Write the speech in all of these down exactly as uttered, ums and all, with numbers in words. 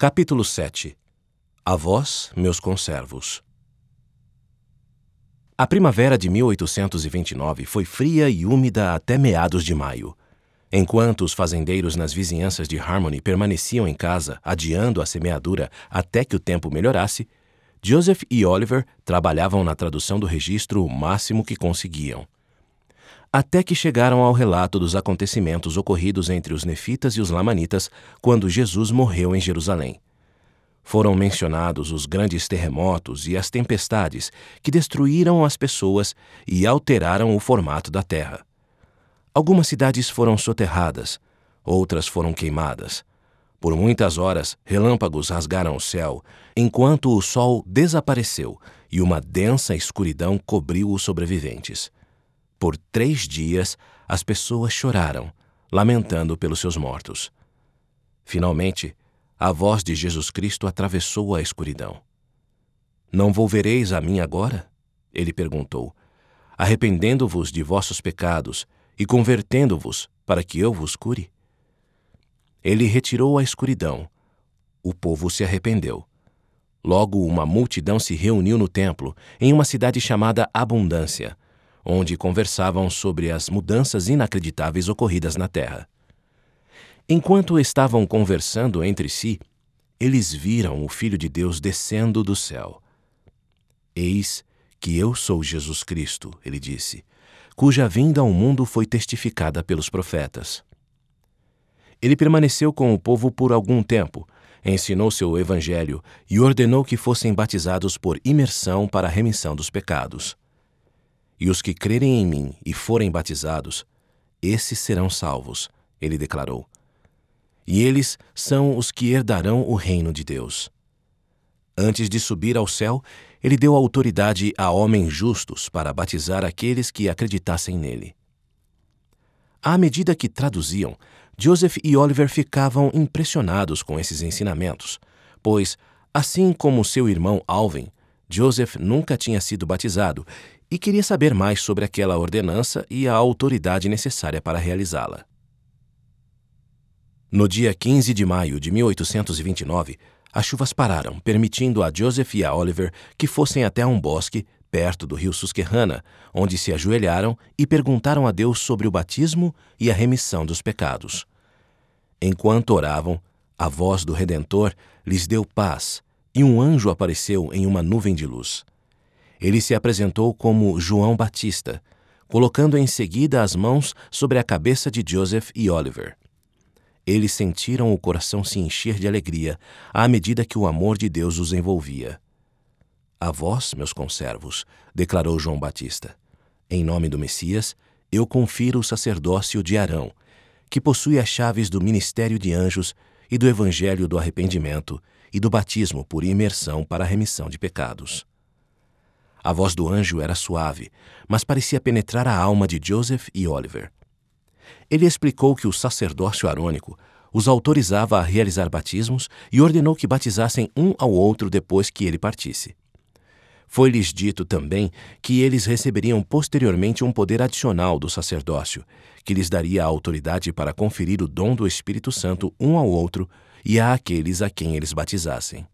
Capítulo sete. A vós, meus conservos. A primavera de mil oitocentos e vinte e nove foi fria e úmida até meados de maio. Enquanto os fazendeiros nas vizinhanças de Harmony permaneciam em casa, adiando a semeadura até que o tempo melhorasse, Joseph e Oliver trabalhavam na tradução do registro o máximo que conseguiam. Até que chegaram ao relato dos acontecimentos ocorridos entre os nefitas e os lamanitas quando Jesus morreu em Jerusalém. Foram mencionados os grandes terremotos e as tempestades que destruíram as pessoas e alteraram o formato da terra. Algumas cidades foram soterradas, outras foram queimadas. Por muitas horas, relâmpagos rasgaram o céu, enquanto o sol desapareceu e uma densa escuridão cobriu os sobreviventes. Por três dias, as pessoas choraram, lamentando pelos seus mortos. Finalmente, a voz de Jesus Cristo atravessou a escuridão. "Não volvereis a mim agora?" Ele perguntou, "arrependendo-vos de vossos pecados e convertendo-vos para que eu vos cure?" Ele retirou a escuridão. O povo se arrependeu. Logo, uma multidão se reuniu no templo, em uma cidade chamada Abundância, onde conversavam sobre as mudanças inacreditáveis ocorridas na terra. Enquanto estavam conversando entre si, eles viram o Filho de Deus descendo do céu. "Eis que eu sou Jesus Cristo", ele disse, "cuja vinda ao mundo foi testificada pelos profetas." Ele permaneceu com o povo por algum tempo, ensinou seu evangelho e ordenou que fossem batizados por imersão para a remissão dos pecados. "E os que crerem em mim e forem batizados, esses serão salvos", ele declarou. "E eles são os que herdarão o reino de Deus." Antes de subir ao céu, ele deu autoridade a homens justos para batizar aqueles que acreditassem nele. À medida que traduziam, Joseph e Oliver ficavam impressionados com esses ensinamentos, pois, assim como seu irmão Alvin, Joseph nunca tinha sido batizado e queria saber mais sobre aquela ordenança e a autoridade necessária para realizá-la. No dia quinze de maio de mil oitocentos e vinte e nove, as chuvas pararam, permitindo a Joseph e a Oliver que fossem até um bosque perto do rio Susquehanna, onde se ajoelharam e perguntaram a Deus sobre o batismo e a remissão dos pecados. Enquanto oravam, a voz do Redentor lhes deu paz e um anjo apareceu em uma nuvem de luz. Ele se apresentou como João Batista, colocando em seguida as mãos sobre a cabeça de Joseph e Oliver. Eles sentiram o coração se encher de alegria à medida que o amor de Deus os envolvia. "A vós, meus conservos", declarou João Batista, "em nome do Messias, eu confiro o sacerdócio de Arão, que possui as chaves do ministério de anjos e do evangelho do arrependimento e do batismo por imersão para a remissão de pecados." A voz do anjo era suave, mas parecia penetrar a alma de Joseph e Oliver. Ele explicou que o sacerdócio arônico os autorizava a realizar batismos e ordenou que batizassem um ao outro depois que ele partisse. Foi-lhes dito também que eles receberiam posteriormente um poder adicional do sacerdócio, que lhes daria a autoridade para conferir o dom do Espírito Santo um ao outro e a aqueles a quem eles batizassem.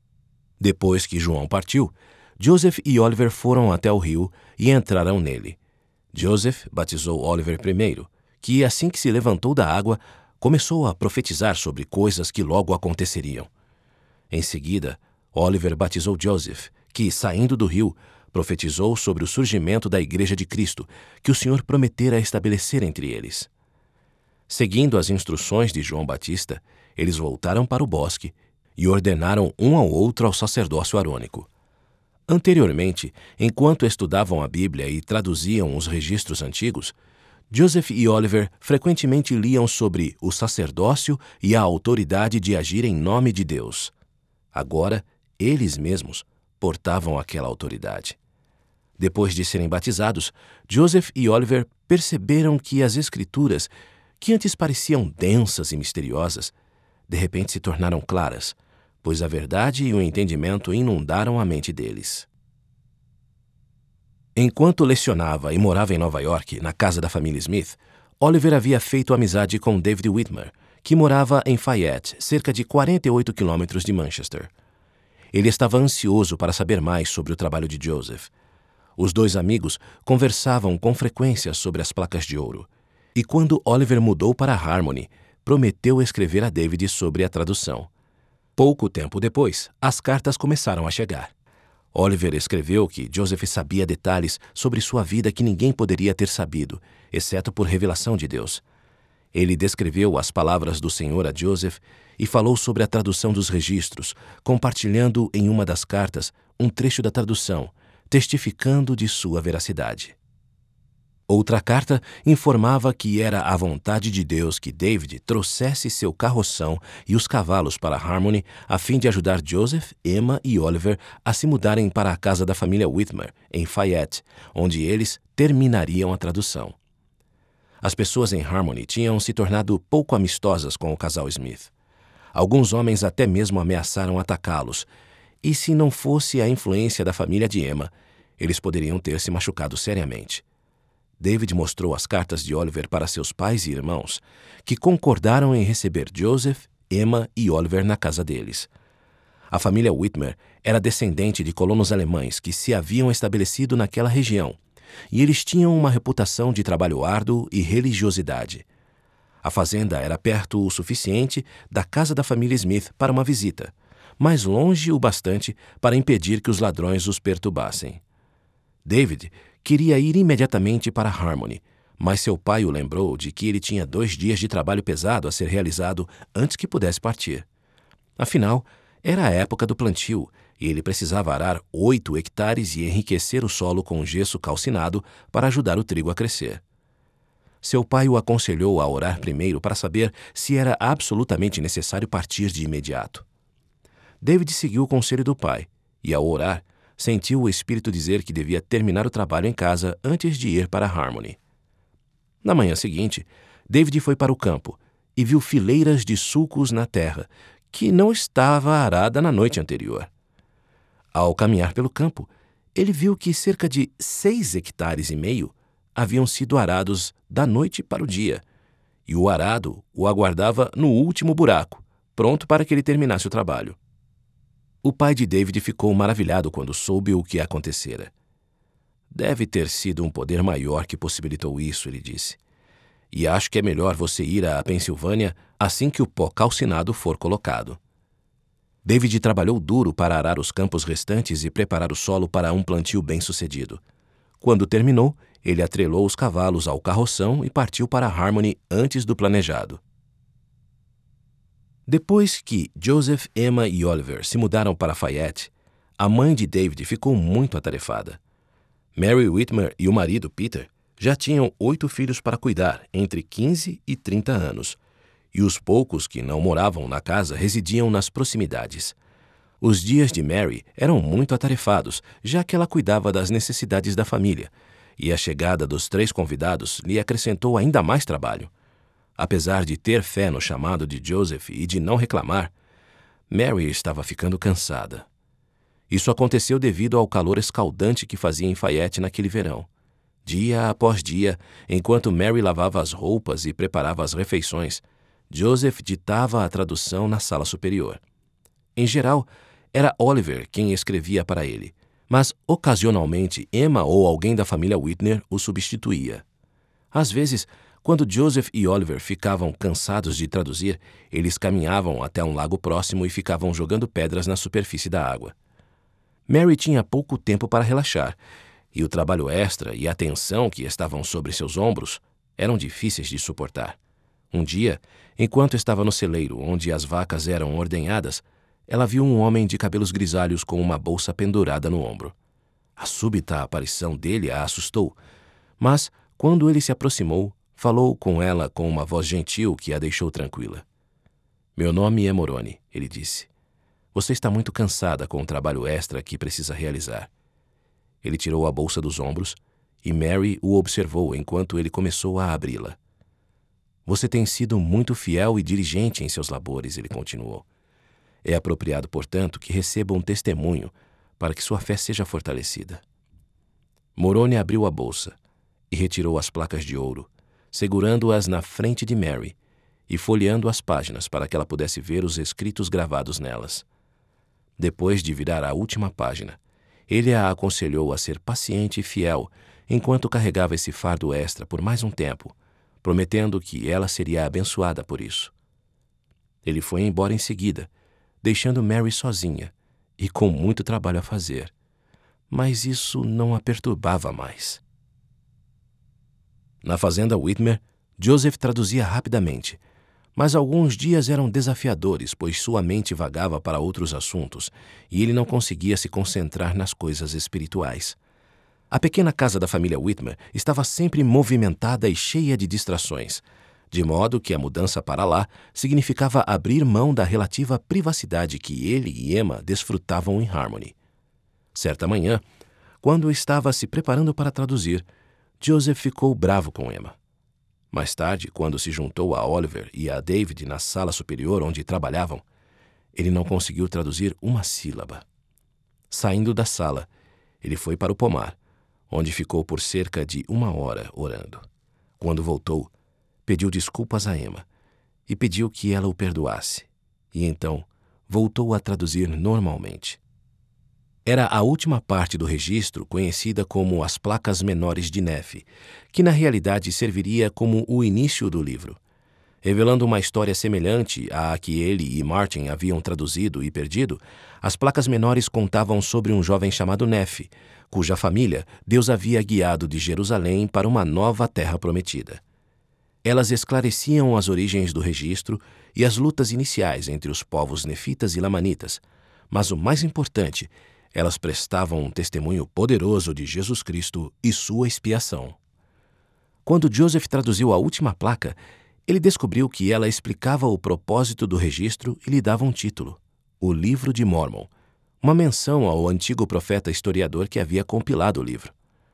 Depois que João partiu, Joseph e Oliver foram até o rio e entraram nele. Joseph batizou Oliver primeiro, que, assim que se levantou da água, começou a profetizar sobre coisas que logo aconteceriam. Em seguida, Oliver batizou Joseph, que, saindo do rio, profetizou sobre o surgimento da Igreja de Cristo, que o Senhor prometera estabelecer entre eles. Seguindo as instruções de João Batista, eles voltaram para o bosque e ordenaram um ao outro ao sacerdócio arônico. Anteriormente, enquanto estudavam a Bíblia e traduziam os registros antigos, Joseph e Oliver frequentemente liam sobre o sacerdócio e a autoridade de agir em nome de Deus. Agora, eles mesmos portavam aquela autoridade. Depois de serem batizados, Joseph e Oliver perceberam que as Escrituras, que antes pareciam densas e misteriosas, de repente se tornaram claras, pois a verdade e o entendimento inundaram a mente deles. Enquanto lecionava e morava em Nova York, na casa da família Smith, Oliver havia feito amizade com David Whitmer, que morava em Fayette, cerca de quarenta e oito quilômetros de Manchester. Ele estava ansioso para saber mais sobre o trabalho de Joseph. Os dois amigos conversavam com frequência sobre as placas de ouro. E quando Oliver mudou para Harmony, prometeu escrever a David sobre a tradução. Pouco tempo depois, as cartas começaram a chegar. Oliver escreveu que Joseph sabia detalhes sobre sua vida que ninguém poderia ter sabido, exceto por revelação de Deus. Ele descreveu as palavras do Senhor a Joseph e falou sobre a tradução dos registros, compartilhando em uma das cartas um trecho da tradução, testificando de sua veracidade. Outra carta informava que era a vontade de Deus que David trouxesse seu carroção e os cavalos para Harmony a fim de ajudar Joseph, Emma e Oliver a se mudarem para a casa da família Whitmer, em Fayette, onde eles terminariam a tradução. As pessoas em Harmony tinham se tornado pouco amistosas com o casal Smith. Alguns homens até mesmo ameaçaram atacá-los, e se não fosse a influência da família de Emma, eles poderiam ter se machucado seriamente. David mostrou as cartas de Oliver para seus pais e irmãos, que concordaram em receber Joseph, Emma e Oliver na casa deles. A família Whitmer era descendente de colonos alemães que se haviam estabelecido naquela região, e eles tinham uma reputação de trabalho árduo e religiosidade. A fazenda era perto o suficiente da casa da família Smith para uma visita, mas longe o bastante para impedir que os ladrões os perturbassem. David queria ir imediatamente para Harmony, mas seu pai o lembrou de que ele tinha dois dias de trabalho pesado a ser realizado antes que pudesse partir. Afinal, era a época do plantio e ele precisava arar oito hectares e enriquecer o solo com gesso calcinado para ajudar o trigo a crescer. Seu pai o aconselhou a orar primeiro para saber se era absolutamente necessário partir de imediato. David seguiu o conselho do pai e, ao orar, sentiu o Espírito dizer que devia terminar o trabalho em casa antes de ir para Harmony. Na manhã seguinte, David foi para o campo e viu fileiras de sulcos na terra, que não estava arada na noite anterior. Ao caminhar pelo campo, ele viu que cerca de seis hectares e meio haviam sido arados da noite para o dia, e o arado o aguardava no último buraco, pronto para que ele terminasse o trabalho. O pai de David ficou maravilhado quando soube o que acontecera. Deve ter sido um poder maior que possibilitou isso, ele disse. E acho que é melhor você ir à Pensilvânia assim que o pó calcinado for colocado. David trabalhou duro para arar os campos restantes e preparar o solo para um plantio bem-sucedido. Quando terminou, ele atrelou os cavalos ao carroção e partiu para Harmony antes do planejado. Depois que Joseph, Emma e Oliver se mudaram para Fayette, a mãe de David ficou muito atarefada. Mary Whitmer e o marido, Peter, já tinham oito filhos para cuidar, entre quinze e trinta anos, e os poucos que não moravam na casa residiam nas proximidades. Os dias de Mary eram muito atarefados, já que ela cuidava das necessidades da família, e a chegada dos três convidados lhe acrescentou ainda mais trabalho. Apesar de ter fé no chamado de Joseph e de não reclamar, Mary estava ficando cansada. Isso aconteceu devido ao calor escaldante que fazia em Fayette naquele verão. Dia após dia, enquanto Mary lavava as roupas e preparava as refeições, Joseph ditava a tradução na sala superior. Em geral, era Oliver quem escrevia para ele, mas ocasionalmente Emma ou alguém da família Whitner o substituía. Às vezes, quando Joseph e Oliver ficavam cansados de traduzir, eles caminhavam até um lago próximo e ficavam jogando pedras na superfície da água. Mary tinha pouco tempo para relaxar, e o trabalho extra e a tensão que estavam sobre seus ombros eram difíceis de suportar. Um dia, enquanto estava no celeiro onde as vacas eram ordenhadas, ela viu um homem de cabelos grisalhos com uma bolsa pendurada no ombro. A súbita aparição dele a assustou, mas, quando ele se aproximou, falou com ela com uma voz gentil que a deixou tranquila. "Meu nome é Moroni", ele disse. "Você está muito cansada com o trabalho extra que precisa realizar." Ele tirou a bolsa dos ombros e Mary o observou enquanto ele começou a abri-la. "Você tem sido muito fiel e diligente em seus labores", ele continuou. "É apropriado, portanto, que receba um testemunho para que sua fé seja fortalecida." Moroni abriu a bolsa e retirou as placas de ouro, segurando-as na frente de Mary, e folheando as páginas para que ela pudesse ver os escritos gravados nelas. Depois de virar a última página, ele a aconselhou a ser paciente e fiel enquanto carregava esse fardo extra por mais um tempo, prometendo que ela seria abençoada por isso. Ele foi embora em seguida, deixando Mary sozinha e com muito trabalho a fazer, mas isso não a perturbava mais. Na fazenda Whitmer, Joseph traduzia rapidamente, mas alguns dias eram desafiadores, pois sua mente vagava para outros assuntos e ele não conseguia se concentrar nas coisas espirituais. A pequena casa da família Whitmer estava sempre movimentada e cheia de distrações, de modo que a mudança para lá significava abrir mão da relativa privacidade que ele e Emma desfrutavam em Harmony. Certa manhã, quando estava se preparando para traduzir, Joseph ficou bravo com Emma. Mais tarde, quando se juntou a Oliver e a David na sala superior onde trabalhavam, ele não conseguiu traduzir uma sílaba. Saindo da sala, ele foi para o pomar, onde ficou por cerca de uma hora orando. Quando voltou, pediu desculpas a Emma e pediu que ela o perdoasse, e então voltou a traduzir normalmente. Era a última parte do registro conhecida como as placas menores de Nefe, que na realidade serviria como o início do livro. Revelando uma história semelhante à que ele e Martin haviam traduzido e perdido, as placas menores contavam sobre um jovem chamado Nefe, cuja família Deus havia guiado de Jerusalém para uma nova terra prometida. Elas esclareciam as origens do registro e as lutas iniciais entre os povos nefitas e lamanitas, mas o mais importante, elas prestavam um testemunho poderoso de Jesus Cristo e sua expiação. Quando Joseph traduziu a última placa, ele descobriu que ela explicava o propósito do registro e lhe dava um título, O Livro de Mórmon, uma menção ao antigo profeta historiador que havia compilado o livro.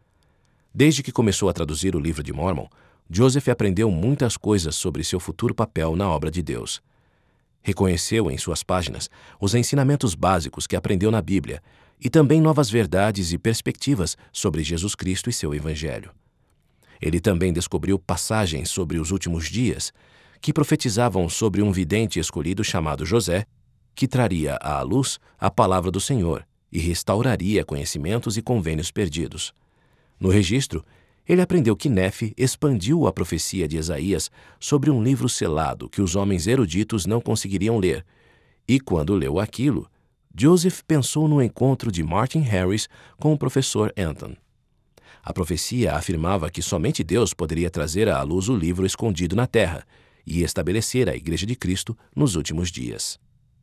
Desde que começou a traduzir o Livro de Mórmon, Joseph aprendeu muitas coisas sobre seu futuro papel na obra de Deus. Reconheceu em suas páginas os ensinamentos básicos que aprendeu na Bíblia e também novas verdades e perspectivas sobre Jesus Cristo e seu Evangelho. Ele também descobriu passagens sobre os últimos dias que profetizavam sobre um vidente escolhido chamado José, que traria à luz a palavra do Senhor e restauraria conhecimentos e convênios perdidos. No registro, ele aprendeu que Nefe expandiu a profecia de Isaías sobre um livro selado que os homens eruditos não conseguiriam ler, e quando leu aquilo, Joseph pensou no encontro de Martin Harris com o professor Anton. A profecia afirmava que somente Deus poderia trazer à luz o livro escondido na terra e estabelecer a Igreja de Cristo nos últimos dias.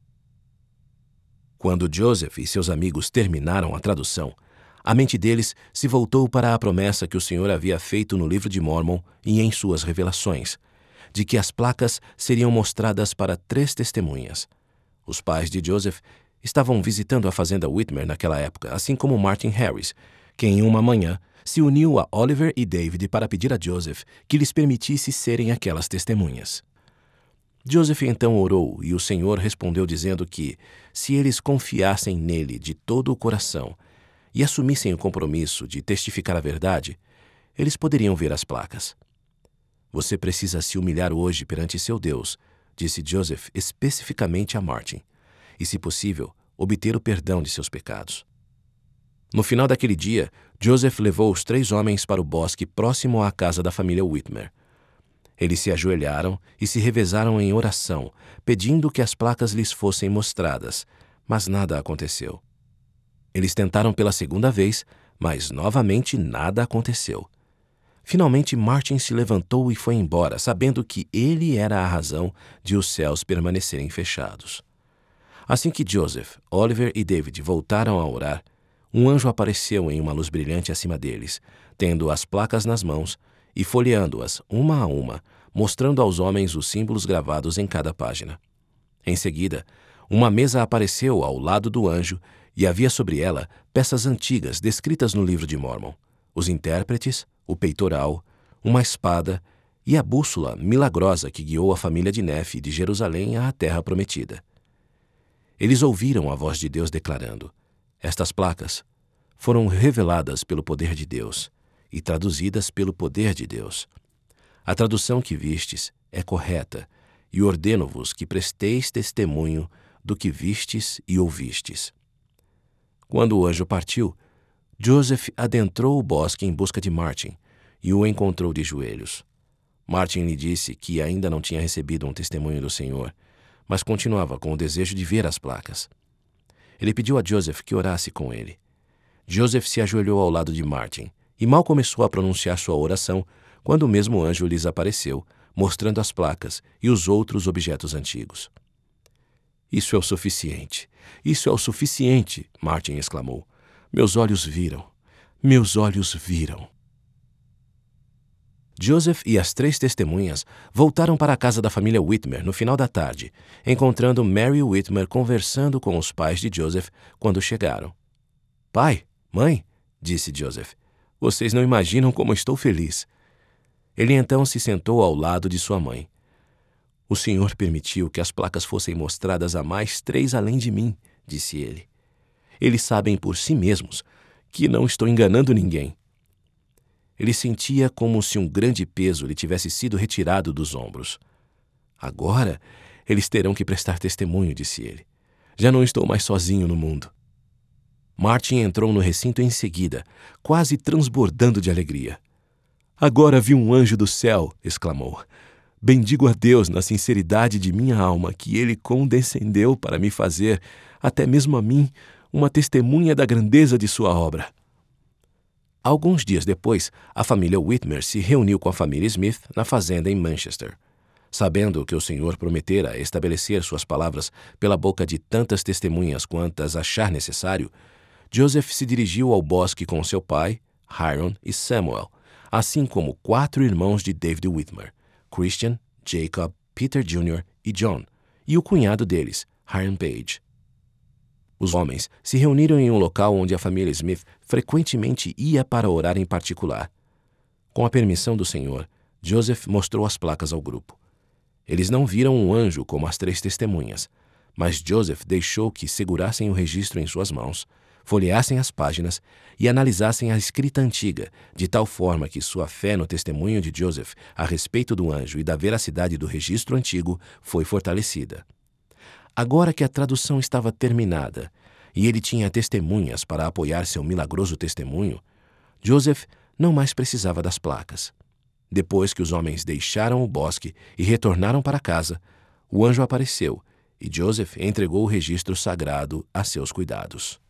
Quando Joseph e seus amigos terminaram a tradução, a mente deles se voltou para a promessa que o Senhor havia feito no Livro de Mórmon e em suas revelações, de que as placas seriam mostradas para três testemunhas. Os pais de Joseph estavam visitando a fazenda Whitmer naquela época, assim como Martin Harris, que em uma manhã se uniu a Oliver e David para pedir a Joseph que lhes permitisse serem aquelas testemunhas. Joseph então orou e o Senhor respondeu dizendo que, se eles confiassem nele de todo o coração e assumissem o compromisso de testificar a verdade, eles poderiam ver as placas. Você precisa se humilhar hoje perante seu Deus, disse Joseph especificamente a Martin, e, se possível, obter o perdão de seus pecados. No final daquele dia, Joseph levou os três homens para o bosque próximo à casa da família Whitmer. Eles se ajoelharam e se revezaram em oração, pedindo que as placas lhes fossem mostradas, mas nada aconteceu. Eles tentaram pela segunda vez, mas novamente nada aconteceu. Finalmente Martin se levantou e foi embora, sabendo que ele era a razão de os céus permanecerem fechados. Assim que Joseph, Oliver e David voltaram a orar, um anjo apareceu em uma luz brilhante acima deles, tendo as placas nas mãos e folheando-as uma a uma, mostrando aos homens os símbolos gravados em cada página. Em seguida, uma mesa apareceu ao lado do anjo e havia sobre ela peças antigas descritas no Livro de Mórmon, os intérpretes, o peitoral, uma espada e a bússola milagrosa que guiou a família de Nefe de Jerusalém à Terra Prometida. Eles ouviram a voz de Deus declarando: estas placas foram reveladas pelo poder de Deus e traduzidas pelo poder de Deus. A tradução que vistes é correta e ordeno-vos que presteis testemunho do que vistes e ouvistes. Quando o anjo partiu, Joseph adentrou o bosque em busca de Martin e o encontrou de joelhos. Martin lhe disse que ainda não tinha recebido um testemunho do Senhor, mas continuava com o desejo de ver as placas. Ele pediu a Joseph que orasse com ele. Joseph se ajoelhou ao lado de Martin e mal começou a pronunciar sua oração quando o mesmo anjo lhes apareceu, mostrando as placas e os outros objetos antigos. Isso é o suficiente. Isso é o suficiente, Martin exclamou. Meus olhos viram. Meus olhos viram. Joseph e as três testemunhas voltaram para a casa da família Whitmer no final da tarde, encontrando Mary Whitmer conversando com os pais de Joseph quando chegaram. Pai, mãe, disse Joseph, vocês não imaginam como estou feliz. Ele então se sentou ao lado de sua mãe. O Senhor permitiu que as placas fossem mostradas a mais três além de mim, disse ele. Eles sabem por si mesmos que não estou enganando ninguém. Ele sentia como se um grande peso lhe tivesse sido retirado dos ombros. Agora, eles terão que prestar testemunho, disse ele. Já não estou mais sozinho no mundo. Martin entrou no recinto em seguida, quase transbordando de alegria. Agora vi um anjo do céu, exclamou. Bendigo a Deus na sinceridade de minha alma que ele condescendeu para me fazer, até mesmo a mim, uma testemunha da grandeza de sua obra. Alguns dias depois, a família Whitmer se reuniu com a família Smith na fazenda em Manchester. Sabendo que o Senhor prometera estabelecer suas palavras pela boca de tantas testemunhas quantas achar necessário, Joseph se dirigiu ao bosque com seu pai, Hiram e Samuel, assim como quatro irmãos de David Whitmer, Christian, Jacob, Peter Júnior e John, e o cunhado deles, Hiram Page. Os homens se reuniram em um local onde a família Smith frequentemente ia para orar em particular. Com a permissão do Senhor, Joseph mostrou as placas ao grupo. Eles não viram um anjo como as três testemunhas, mas Joseph deixou que segurassem o registro em suas mãos, folheassem as páginas e analisassem a escrita antiga, de tal forma que sua fé no testemunho de Joseph a respeito do anjo e da veracidade do registro antigo foi fortalecida. Agora que a tradução estava terminada e ele tinha testemunhas para apoiar seu milagroso testemunho, Joseph não mais precisava das placas. Depois que os homens deixaram o bosque e retornaram para casa, o anjo apareceu e Joseph entregou o registro sagrado a seus cuidados.